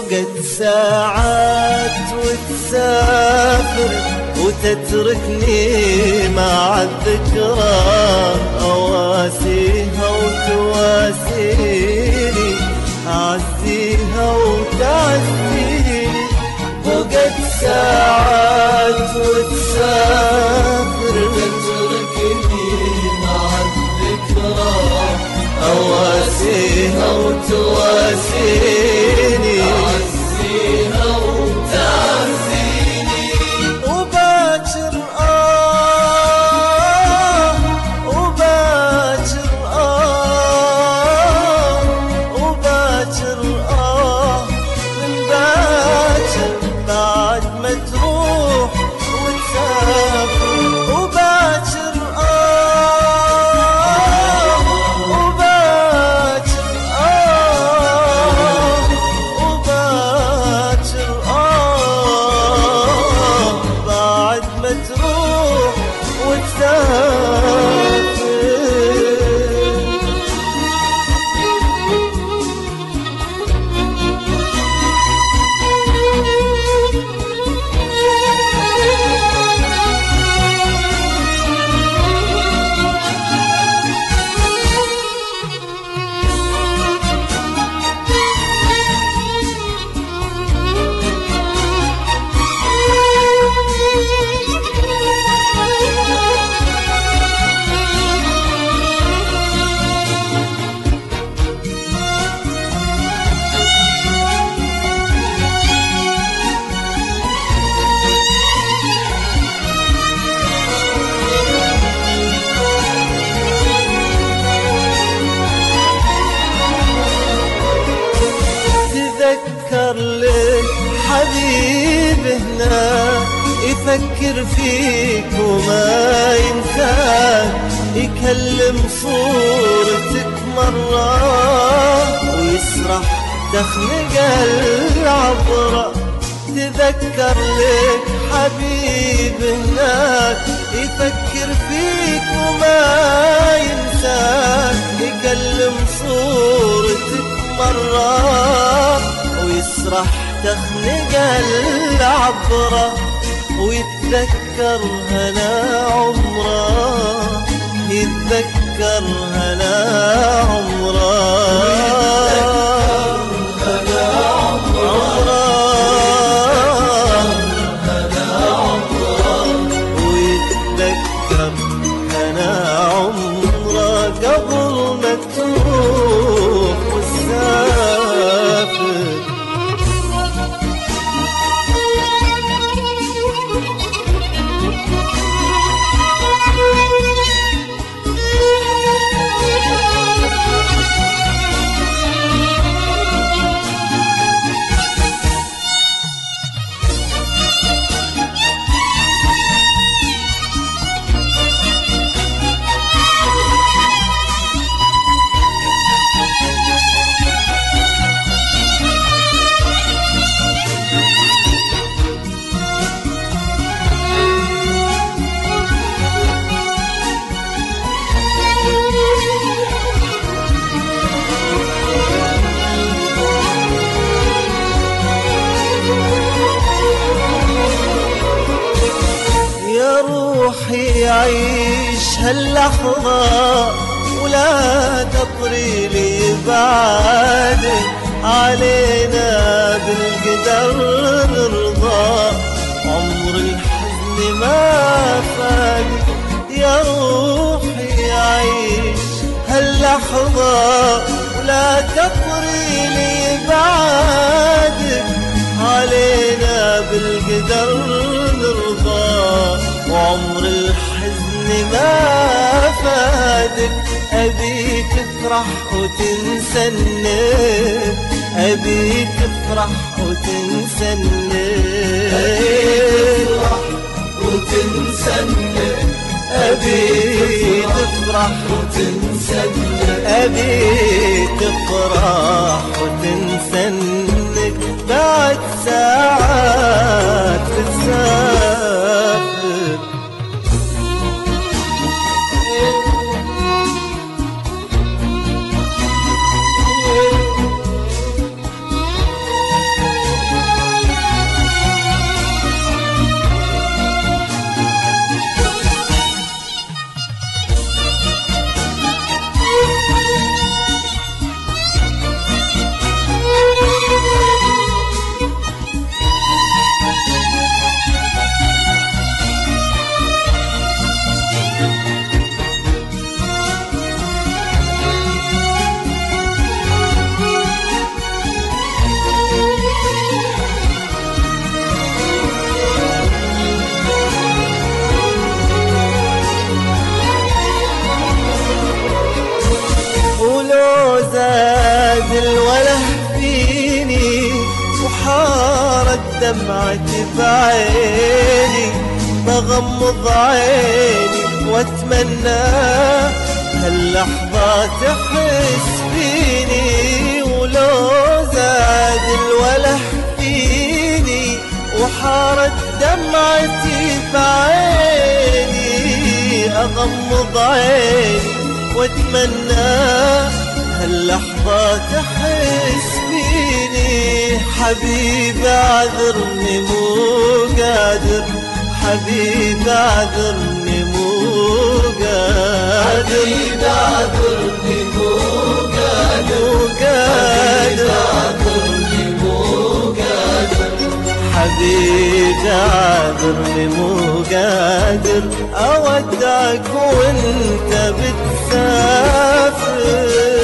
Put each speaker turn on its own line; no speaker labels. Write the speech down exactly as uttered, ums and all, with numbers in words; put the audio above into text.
وقت ساعات وتسافر وتتركني مع الذكرى، أواسيها وتواسيني، أعزيها وتعزيني. وقت ساعات وتسافر وتتركني مع الذكرى، أواسيها وتواسيني، أعزيها وتعزيني. وباكر آه وباكر آه وباكر آه من باكر بعد ما تروح وتسافر. وباكر آه وباكر آه وباكر آه بعد ما تروح وتسافر. تذكر لك حبيب هناك، يفكر فيك وما ينساك، يكلم صورتك مرة ويسرح تخنق العبرة. تذكر لك حبيب هناك، يفكر فيك وما ينساك، يكلم صورتك مرة ويسرح تخنق العبرة. ويتذكر هنا عمره، يتذكر هنا عمره، هنا عمره، ويتذكر هنا عمره قبل ما تروح وتسافر. روحي عيش هاللحظة ولا تطري لي بعدك، علينا بالقدر نرضى، عمر الحزن ما فات. يا روحي عيش هاللحظة ولا تطري لي بعدك، علينا بالقدر نرضى، وعمر الحزن ما فادك. أبيك تفرح وتنسني، أبيك تفرح وتنسني، أبيك تفرح وتنسني، أبيك تفرح وتنسني، أبيك تفرح وتنسنك بعد ساعات تسافر. وحارت دمعتي بعيني، بغمض عيني واتمنى هاللحظة تحس فيني، ولو زاد الولح فيني وحارت دمعتي بعيني، أغمض عيني واتمنى هاللحظة تحس فيني. حبيبي اعذرني مو قادر، حبيبي اعذرني مو قادر،
حبيبي اعذرني مو قادر،
حبيبي اعذرني مو قادر، اودعك وانت بتسافر.